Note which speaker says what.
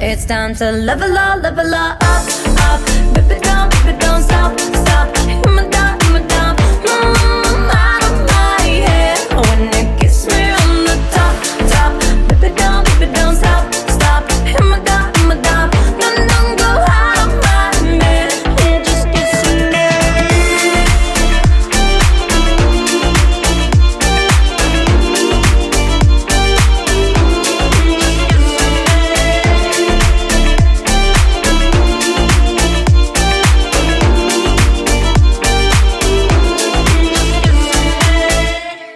Speaker 1: It's time to level up, up, up. Baby, don't stop, stop. Hit my